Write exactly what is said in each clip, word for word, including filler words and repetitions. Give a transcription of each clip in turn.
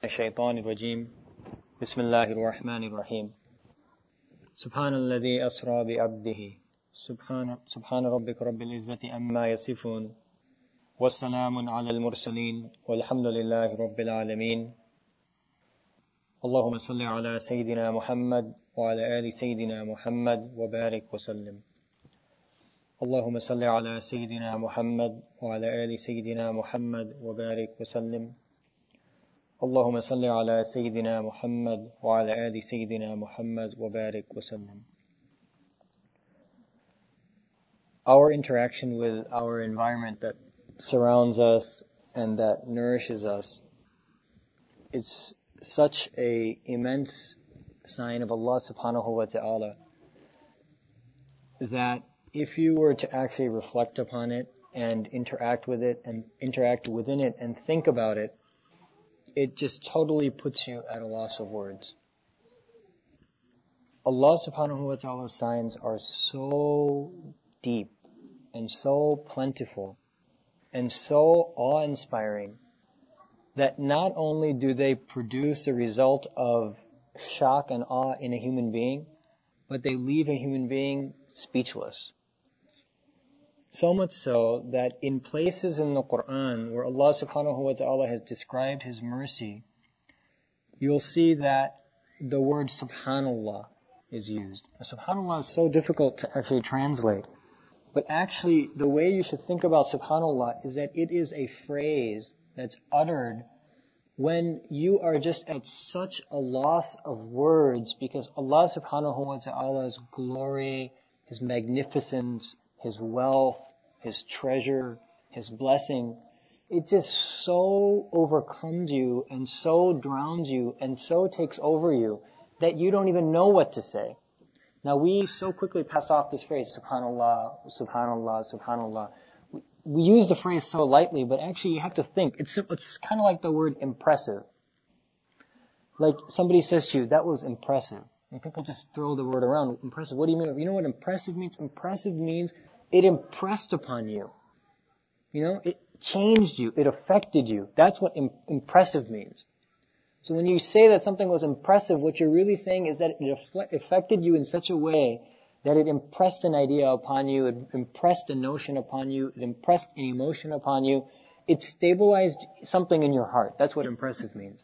الشيطان الرجيم بسم الله الرحمن الرحيم سبحان الذي أسرى بعبده سبحان, سبحان ربك رب العزة عما يصفون والسلام على المرسلين والحمد لله رب العالمين اللهم صل على سيدنا محمد وعلى آل سيدنا محمد وبارك وسلم اللهم صل على سيدنا محمد وعلى آل سيدنا محمد وبارك وسلم اللهم صل على سيدنا محمد وعلى آل سيدنا محمد وبارك وسلم. Our interaction with our environment that surrounds us and that nourishes us is such a immense sign of Allah subhanahu wa ta'ala that if you were to actually reflect upon it and interact with it and interact within it and think about it, it just totally puts you at a loss of words. Allah subhanahu wa ta'ala's signs are so deep and so plentiful and so awe-inspiring that not only do they produce a result of shock and awe in a human being, but they leave a human being speechless. So much so that in places in the Quran where Allah subhanahu wa ta'ala has described His mercy, you'll see that the word subhanallah is used. Now, subhanallah is so difficult to actually translate, but actually the way you should think about subhanallah is that it is a phrase that's uttered when you are just at such a loss of words because Allah subhanahu wa ta'ala's glory, His magnificence, His wealth, His treasure, His blessing, it just so overcomes you and so drowns you and so takes over you that you don't even know what to say. Now we so quickly pass off this phrase, subhanallah, subhanallah, subhanallah. We use the phrase so lightly, but actually you have to think. It's, it's kind of like the word impressive. Like somebody says to you, that was impressive. And people just throw the word around. Impressive. What do you mean? You know what impressive means? Impressive means it impressed upon you. You know, it changed you. It affected you. That's what im- impressive means. So when you say that something was impressive, what you're really saying is that it affle- affected you in such a way that it impressed an idea upon you, it impressed a notion upon you, it impressed an emotion upon you. It stabilized something in your heart. That's what impressive means.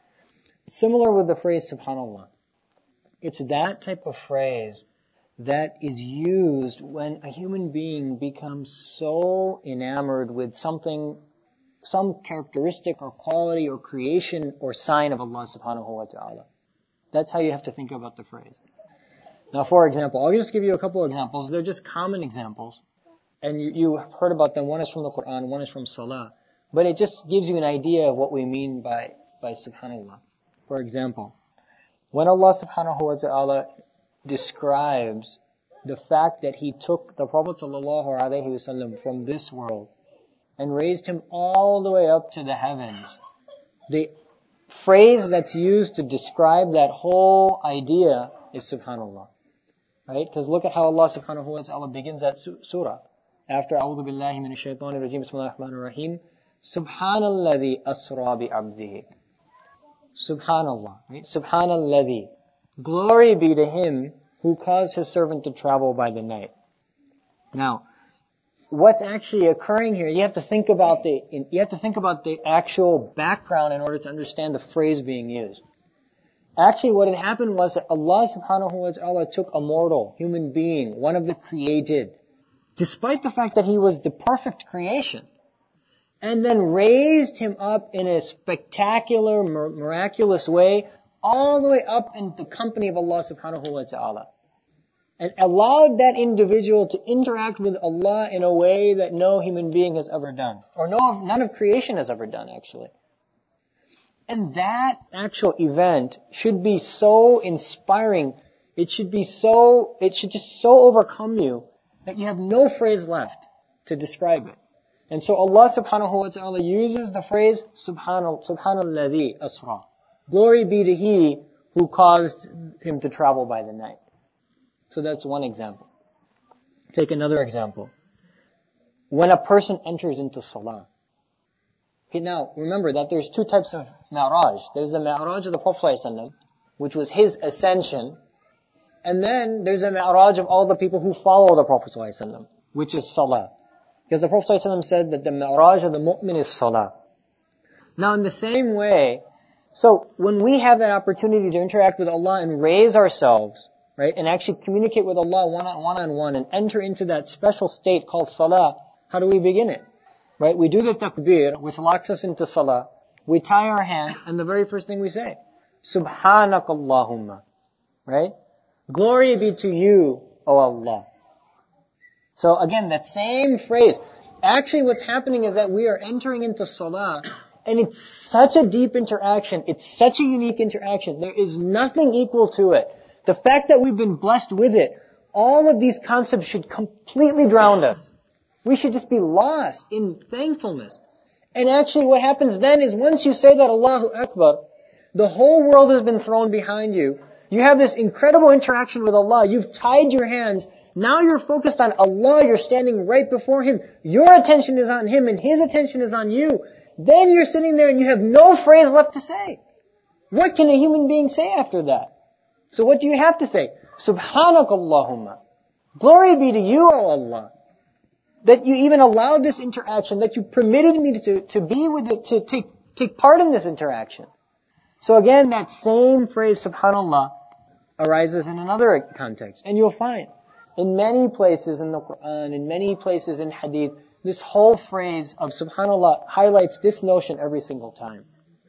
Similar with the phrase subhanallah. It's that type of phrase that is used when a human being becomes so enamored with something, some characteristic or quality or creation or sign of Allah subhanahu wa ta'ala. That's how you have to think about the phrase. Now, for example, I'll just give you a couple of examples. They're just common examples. And you, you have heard about them. One is from the Quran, one is from Salah. But it just gives you an idea of what we mean by, by subhanallah. For example, when Allah subhanahu wa ta'ala describes the fact that He took the Prophet sallallahu alaihi wasallam from this world and raised him all the way up to the heavens, the phrase that's used to describe that whole idea is subhanallah. Right? Because look at how Allah subhanahu wa ta'ala begins that surah. After A'udhu billahi minash shaitanir rajim, Bismillahir Rahmanir Rahim, Subhanalladhi asra bi abdihi. Subhanallah. Right? Subhanalladhi. Glory be to Him who caused His servant to travel by the night. Now, what's actually occurring here, you have to think about the, you have to think about the actual background in order to understand the phrase being used. Actually, what had happened was that Allah subhanahu wa ta'ala took a mortal human being, one of the created, despite the fact that he was the perfect creation, and then raised him up in a spectacular, miraculous way, all the way up in the company of Allah subhanahu wa ta'ala. And allowed that individual to interact with Allah in a way that no human being has ever done. Or no, none of creation has ever done, actually. And that actual event should be so inspiring, it should be so, it should just so overcome you that you have no phrase left to describe it. And so Allah subhanahu wa ta'ala uses the phrase Subhanal, Subhanalladhi asra. Glory be to He who caused him to travel by the night. So that's one example. Take another example. When a person enters into salah, Okay, now, remember that there's two types of Mi'raj. There's the Mi'raj of the Prophet ﷺ, which was his ascension. And then there's a Mi'raj of all the people who follow the Prophet ﷺ, which is Salah. Because the Prophet ﷺ said that the Mi'raj of the mu'min is Salah. Now in the same way, so when we have that opportunity to interact with Allah and raise ourselves, right, and actually communicate with Allah one-on-one and enter into that special state called Salah, how do we begin it? Right, we do the takbir, which locks us into Salah. We tie our hands, and the very first thing we say, Subhanakallahumma. Right? Glory be to you, O Allah. So again, that same phrase. Actually what's happening is that we are entering into Salah, and it's such a deep interaction. It's such a unique interaction. There is nothing equal to it. The fact that we've been blessed with it, all of these concepts should completely drown us. We should just be lost in thankfulness. And actually what happens then is once you say that Allahu Akbar, the whole world has been thrown behind you. You have this incredible interaction with Allah. You've tied your hands. Now you're focused on Allah. You're standing right before Him. Your attention is on Him and His attention is on you. Then you're sitting there and you have no phrase left to say. What can a human being say after that? So what do you have to say? Subhanakallahumma. Glory be to you, O Allah. That you even allowed this interaction, that you permitted me to, to be with it, to take, take part in this interaction. So again, that same phrase, subhanallah, arises in another context. And you'll find, in many places in the Quran, in many places in Hadith, this whole phrase of subhanallah highlights this notion every single time.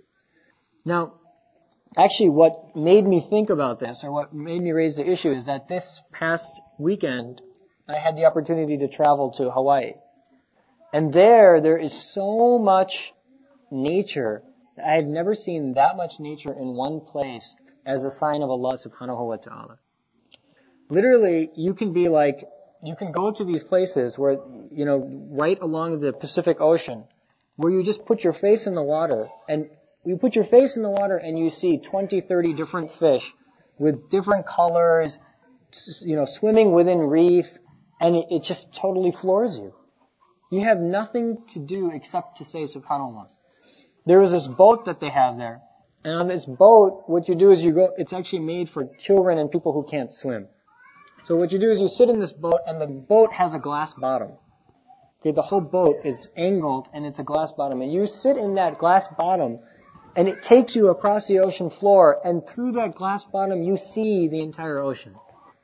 Now, actually what made me think about this, or what made me raise the issue, is that this past weekend, I had the opportunity to travel to Hawaii. And there, there is so much nature. I had never seen that much nature in one place as a sign of Allah subhanahu wa ta'ala. Literally, you can be like, you can go to these places where, you know, right along the Pacific Ocean, where you just put your face in the water, and you put your face in the water and you see twenty, thirty different fish with different colors, you know, swimming within reef, and it, it just totally floors you. You have nothing to do except to say subhanallah. There was this boat that they have there, and on this boat, what you do is you go, it's actually made for children and people who can't swim. So what you do is you sit in this boat, and the boat has a glass bottom. Okay, the whole boat is angled, and it's a glass bottom, and you sit in that glass bottom, and it takes you across the ocean floor, and through that glass bottom, you see the entire ocean.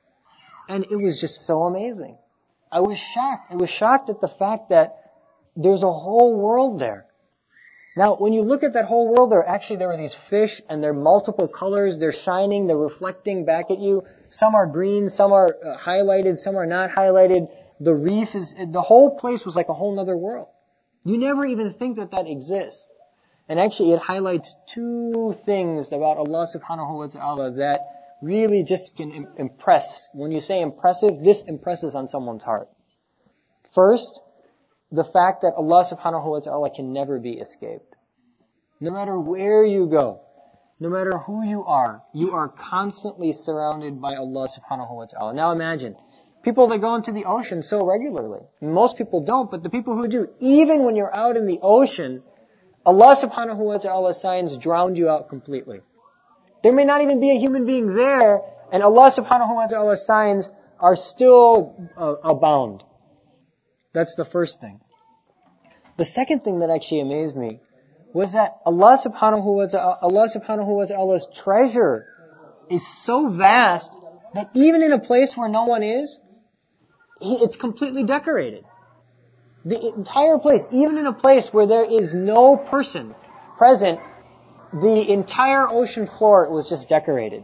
And it was just so amazing. I was shocked. I was shocked at the fact that there's a whole world there. Now, when you look at that whole world, there actually there are these fish, and they're multiple colors. They're shining. They're reflecting back at you. Some are green. Some are uh, highlighted. Some are not highlighted. The reef is. The whole place was like a whole other world. You never even think that that exists. And actually, it highlights two things about Allah Subhanahu wa Taala that really just can im- impress. When you say impressive, this impresses on someone's heart. First, the fact that Allah Subhanahu wa Taala can never be escaped. No matter where you go, no matter who you are, you are constantly surrounded by Allah Subhanahu wa Taala. Now imagine, people that go into the ocean so regularly. Most people don't, but the people who do, even when you're out in the ocean, Allah Subhanahu wa Ta'ala's signs drowned you out completely. There may not even be a human being there, and Allah Subhanahu wa Ta'ala's signs are still uh, abound. That's the first thing. The second thing that actually amazed me was that Allah Subhanahu wa Ta'ala, Allah Subhanahu wa Ta'ala's treasure is so vast that even in a place where no one is, he, it's completely decorated. The entire place, even in a place where there is no person present, the entire ocean floor was just decorated.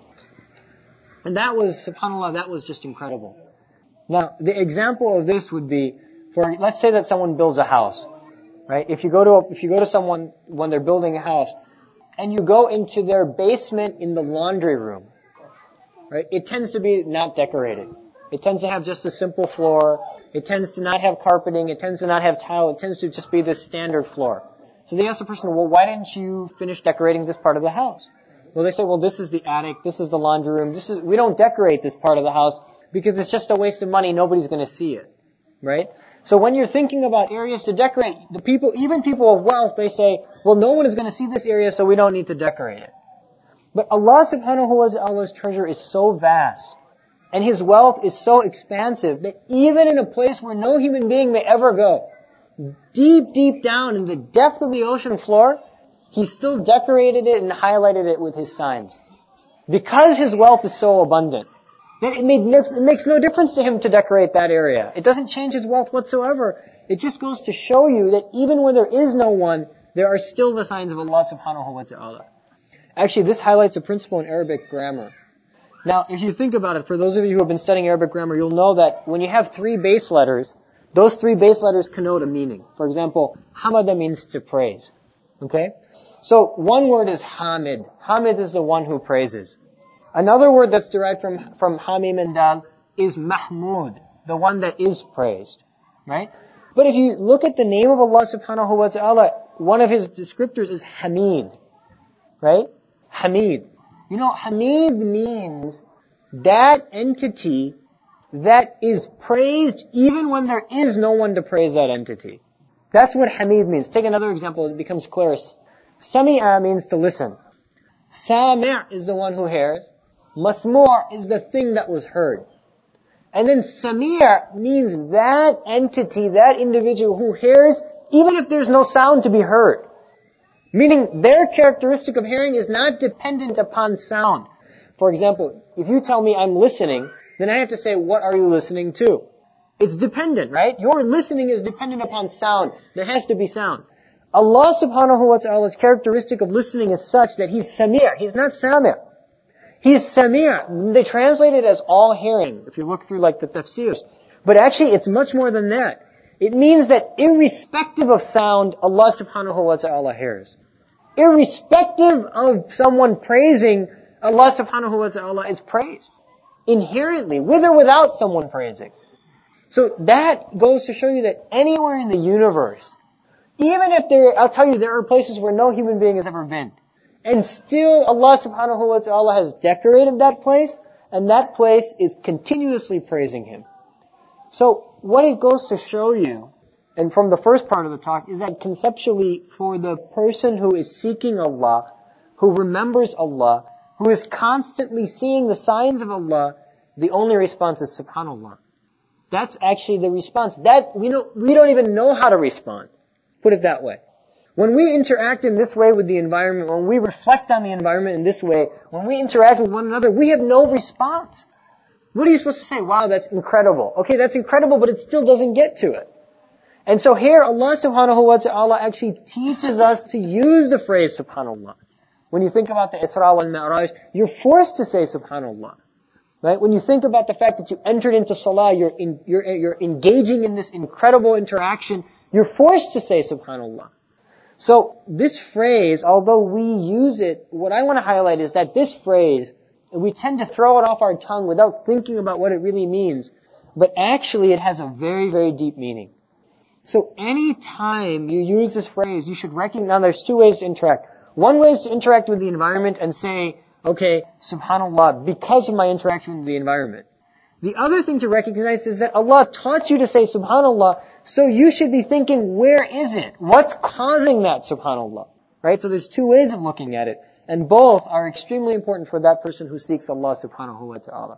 And that was, subhanAllah, that was just incredible. Now, the example of this would be, for, let's say that someone builds a house, right? If you go to, a, if you go to someone when they're building a house, and you go into their basement in the laundry room, right? It tends to be not decorated. It tends to have just a simple floor. It tends to not have carpeting. It tends to not have tile. It tends to just be the standard floor. So they ask the person, well, why didn't you finish decorating this part of the house? Well, they say, well, this is the attic. This is the laundry room. This is, we don't decorate this part of the house because it's just a waste of money. Nobody's going to see it. Right? So when you're thinking about areas to decorate, the people, even people of wealth, they say, well, no one is going to see this area, so we don't need to decorate it. But Allah subhanahu wa ta'ala's treasure is so vast, and His wealth is so expansive, that even in a place where no human being may ever go, deep, deep down in the depth of the ocean floor, He still decorated it and highlighted it with His signs. Because His wealth is so abundant, that it, made, it makes no difference to Him to decorate that area. It doesn't change His wealth whatsoever. It just goes to show you that even when there is no one, there are still the signs of Allah subhanahu wa ta'ala. Actually, this highlights a principle in Arabic grammar. Now, if you think about it, for those of you who have been studying Arabic grammar, you'll know that when you have three base letters, those three base letters connote a meaning. For example, hamada means to praise. Okay? So, one word is hamid. Hamid is the one who praises. Another word that's derived from, from hamim and dal is mahmud, the one that is praised. Right? But if you look at the name of Allah subhanahu wa ta'ala, one of His descriptors is Hamid. Right? Hamid. You know, Hamid means that entity that is praised even when there is no one to praise that entity. That's what Hamid means. Take another example, it becomes clearer. Sami'a means to listen. Sami' is the one who hears. Masmu' is the thing that was heard. And then Sami' means that entity, that individual who hears even if there's no sound to be heard. Meaning their characteristic of hearing is not dependent upon sound. For example, if you tell me I'm listening, then I have to say, what are you listening to? It's dependent, right? Your listening is dependent upon sound. There has to be sound. Allah subhanahu wa ta'ala's characteristic of listening is such that He's Sami'. He's not Sami'. He's Sami'. They translate it as all hearing, if you look through like the tafsirs. But actually it's much more than that. It means that irrespective of sound, Allah subhanahu wa ta'ala hears. Irrespective of someone praising, Allah subhanahu wa ta'ala is praised. Inherently, with or without someone praising. So that goes to show you that anywhere in the universe, even if there, I'll tell you, there are places where no human being has ever been. And still Allah subhanahu wa ta'ala has decorated that place, and that place is continuously praising Him. So what it goes to show you, and from the first part of the talk, is that conceptually, for the person who is seeking Allah, who remembers Allah, who is constantly seeing the signs of Allah, the only response is subhanallah. That's actually the response. That, we don't, we don't even know how to respond. Put it that way. When we interact in this way with the environment, when we reflect on the environment in this way, when we interact with one another, we have no response. What are you supposed to say? Wow, that's incredible. Okay, that's incredible, but it still doesn't get to it. And so here, Allah subhanahu wa ta'ala actually teaches us to use the phrase subhanallah. When you think about the Isra wal Mi'raj, you're forced to say subhanallah. Right? When you think about the fact that you entered into salah, you're, in, you're, you're engaging in this incredible interaction, you're forced to say subhanallah. So this phrase, although we use it, what I want to highlight is that this phrase, we tend to throw it off our tongue without thinking about what it really means. But actually it has a very, very deep meaning. So any time you use this phrase, you should recognize, now there's two ways to interact. One way is to interact with the environment and say, okay, subhanallah, because of my interaction with the environment. The other thing to recognize is that Allah taught you to say subhanallah, so you should be thinking, where is it? What's causing that subhanallah? Right? So there's two ways of looking at it. And both are extremely important for that person who seeks Allah subhanahu wa ta'ala.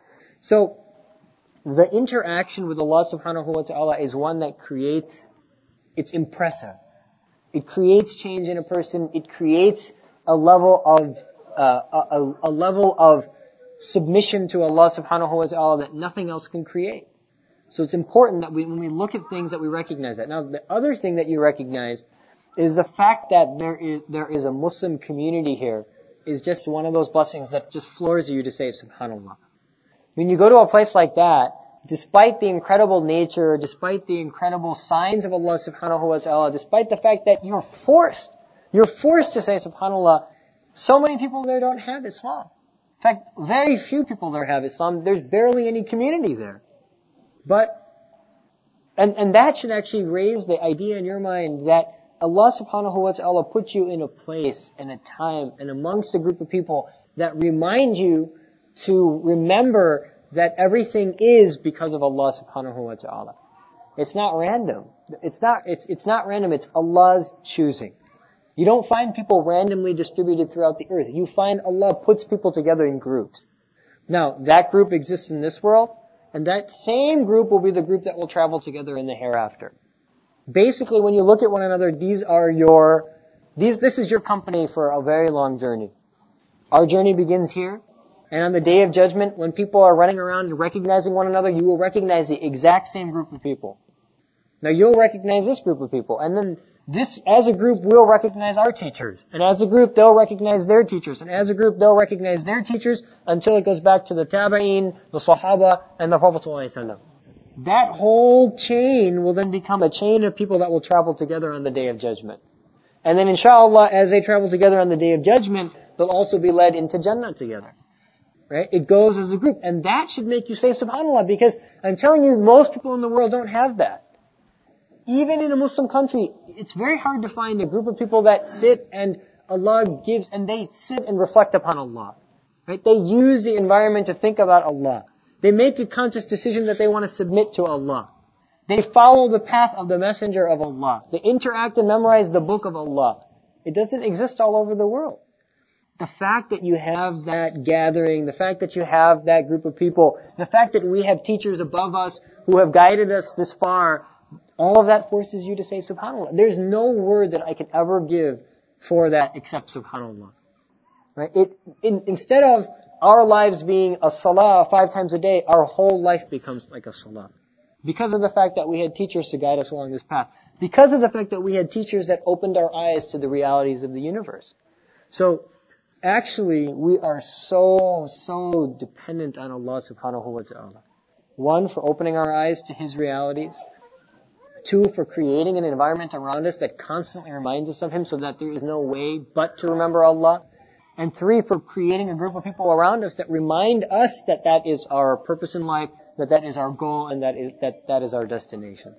So, the interaction with Allah subhanahu wa ta'ala is one that creates, it's impressive. It creates change in a person. It creates a level of, uh, a, a level of submission to Allah subhanahu wa ta'ala that nothing else can create. So it's important that we, when we look at things, that we recognize that. Now, the other thing that you recognize is the fact that there is, there is a Muslim community here is just one of those blessings that just floors you to say subhanallah. When you go to a place like that, despite the incredible nature, despite the incredible signs of Allah subhanahu wa ta'ala, despite the fact that you're forced, you're forced to say subhanallah, so many people there don't have Islam. In fact, very few people there have Islam. There's barely any community there. But, and, and that should actually raise the idea in your mind that Allah subhanahu wa ta'ala put you in a place and a time and amongst a group of people that remind you to remember that everything is because of Allah subhanahu wa ta'ala. It's not random. It's not, it's, it's not random. It's Allah's choosing. You don't find people randomly distributed throughout the earth. You find Allah puts people together in groups. Now, that group exists in this world, and that same group will be the group that will travel together in the hereafter. Basically, when you look at one another, these are your, these, this is your company for a very long journey. Our journey begins here, and on the Day of Judgment, when people are running around recognizing one another, you will recognize the exact same group of people. Now, you'll recognize this group of people, and then this, as a group, we'll recognize our teachers. And as a group, they'll recognize their teachers. And as a group, they'll recognize their teachers until it goes back to the Tabi'een, the Sahaba, and the Prophet ﷺ. That whole chain will then become a chain of people that will travel together on the Day of Judgment. And then inshallah, as they travel together on the Day of Judgment, they'll also be led into Jannah together. Right? It goes as a group. And that should make you say subhanAllah, because I'm telling you, most people in the world don't have that. Even in a Muslim country, it's very hard to find a group of people that sit and Allah gives, and they sit and reflect upon Allah. Right? They use the environment to think about Allah. They make a conscious decision that they want to submit to Allah. They follow the path of the messenger of Allah. They interact and memorize the book of Allah. It doesn't exist all over the world. The fact that you have that gathering, the fact that you have that group of people, the fact that we have teachers above us who have guided us this far, all of that forces you to say subhanAllah. There's no word that I can ever give for that except subhanAllah. Right? It, in, instead of our lives being a salah five times a day, our whole life becomes like a salah. Because of the fact that we had teachers to guide us along this path. Because of the fact that we had teachers that opened our eyes to the realities of the universe. So, actually, we are so, so dependent on Allah subhanahu wa ta'ala. One, for opening our eyes to His realities. Two, for creating an environment around us that constantly reminds us of Him so that there is no way but to remember Allah. And three, for creating a group of people around us that remind us that that is our purpose in life, that that is our goal, and that is, that, that is our destination.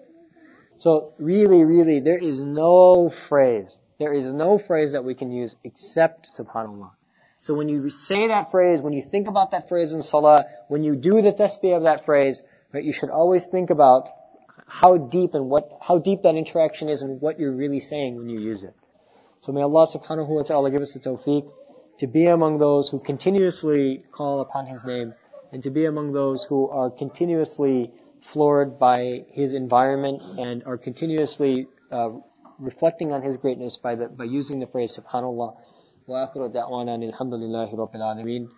So really, really, there is no phrase, there is no phrase that we can use except subhanAllah. So when you say that phrase, when you think about that phrase in salah, when you do the tasbih of that phrase, right, you should always think about how deep and what, how deep that interaction is and what you're really saying when you use it. So may Allah subhanahu wa ta'ala give us the tawfiq to be among those who continuously call upon His name, and to be among those who are continuously floored by His environment and are continuously uh, reflecting on His greatness by the, by using the phrase subhanallah. Wa akhiru da'wana alhamdulillahi rabbil alameen.